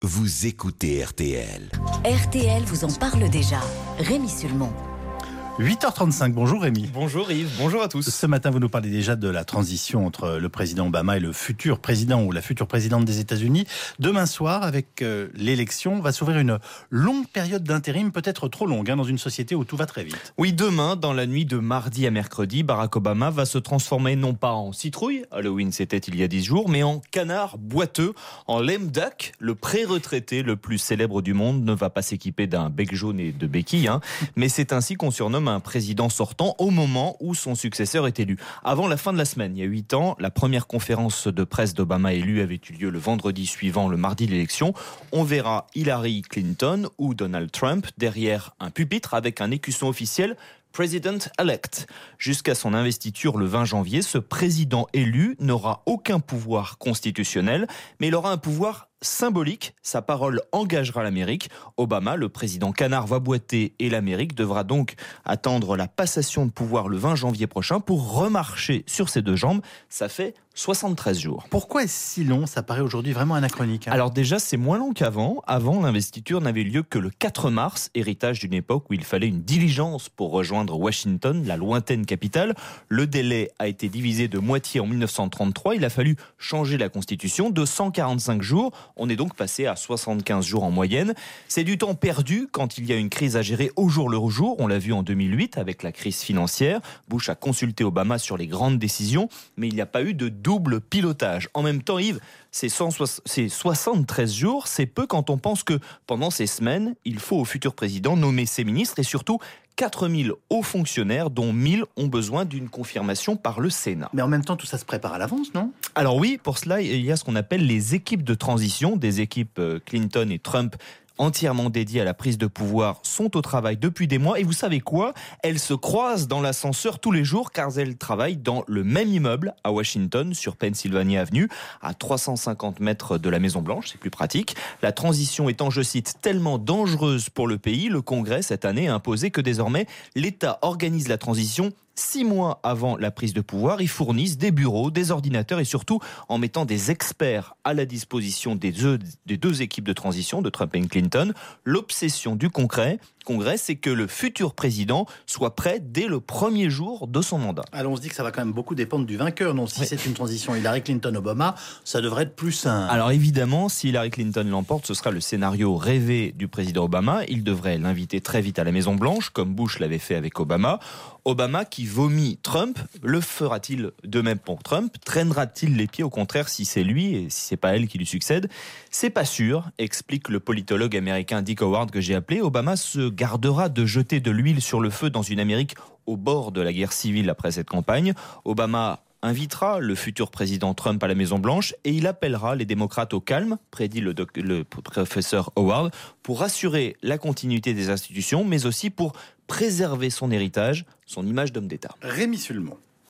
Vous écoutez RTL. RTL vous en parle déjà. Rémi Sulmon. 8h35, bonjour Rémi. Bonjour Yves, bonjour à tous. Ce matin, vous nous parlez déjà de la transition entre le président Obama et le futur président ou la future présidente des États-Unis. Demain soir, avec l'élection, va s'ouvrir une longue période d'intérim, peut-être trop longue, dans une société où tout va très vite. Oui, demain, dans la nuit de mardi à mercredi, Barack Obama va se transformer non pas en citrouille, Halloween c'était il y a 10 jours, mais en canard boiteux, en lame duck. Le pré-retraité le plus célèbre du monde ne va pas s'équiper d'un bec jaune et de béquilles, mais c'est ainsi qu'on surnomme un président sortant au moment où son successeur est élu. Avant la fin de la semaine, il y a 8 ans, la première conférence de presse d'Obama élu avait eu lieu le vendredi suivant le mardi de l'élection. On verra Hillary Clinton ou Donald Trump derrière un pupitre avec un écusson officiel President-elect. Jusqu'à son investiture le 20 janvier, ce président élu n'aura aucun pouvoir constitutionnel, mais il aura un pouvoir symbolique. Sa parole engagera l'Amérique. Obama, le président canard, va boiter et l'Amérique devra donc attendre la passation de pouvoir le 20 janvier prochain pour remarcher sur ses deux jambes. Ça fait 73 jours. Pourquoi est-ce si long? Ça paraît aujourd'hui vraiment anachronique. Alors déjà, c'est moins long qu'avant. Avant, l'investiture n'avait lieu que le 4 mars, héritage d'une époque où il fallait une diligence pour rejoindre Washington, la lointaine capitale. Le délai a été divisé de moitié en 1933. Il a fallu changer la Constitution de 145 jours. On est donc passé à 75 jours en moyenne. C'est du temps perdu quand il y a une crise à gérer au jour le jour. On l'a vu en 2008 avec la crise financière. Bush a consulté Obama sur les grandes décisions, mais il n'y a pas eu de double pilotage. En même temps, Yves, ces 73 jours, c'est peu quand on pense que pendant ces semaines, il faut au futur président nommer ses ministres et surtout 4000 hauts fonctionnaires dont 1000 ont besoin d'une confirmation par le Sénat. Mais en même temps, tout ça se prépare à l'avance, non? Alors oui, pour cela, il y a ce qu'on appelle les équipes de transition, des équipes Clinton et Trump entièrement dédiées à la prise de pouvoir, sont au travail depuis des mois. Et vous savez quoi? Elles se croisent dans l'ascenseur tous les jours car elles travaillent dans le même immeuble à Washington, sur Pennsylvania Avenue, à 350 mètres de la Maison-Blanche. C'est plus pratique. La transition étant, je cite, tellement dangereuse pour le pays, le Congrès, cette année, a imposé que désormais, l'État organise la transition 6 mois avant la prise de pouvoir. Ils fournissent des bureaux, des ordinateurs et surtout en mettant des experts à la disposition des deux équipes de transition de Trump et Clinton. L'obsession du Congrès, c'est que le futur président soit prêt dès le premier jour de son mandat. Alors on se dit que ça va quand même beaucoup dépendre du vainqueur. Donc si c'est une transition Hillary Clinton-Obama, ça devrait être plus simple. Alors évidemment, si Hillary Clinton l'emporte, ce sera le scénario rêvé du président Obama. Il devrait l'inviter très vite à la Maison-Blanche, comme Bush l'avait fait avec Obama. Obama qui vomit Trump, le fera-t-il de même pour Trump? Traînera-t-il les pieds au contraire si c'est lui et si c'est pas elle qui lui succède? C'est pas sûr, explique le politologue américain Dick Howard que j'ai appelé. Obama se gardera de jeter de l'huile sur le feu dans une Amérique au bord de la guerre civile après cette campagne. Obama invitera le futur président Trump à la Maison-Blanche et il appellera les démocrates au calme, prédit le professeur Howard, pour assurer la continuité des institutions, mais aussi pour préserver son héritage, son image d'homme d'État. Rémi Sulmon.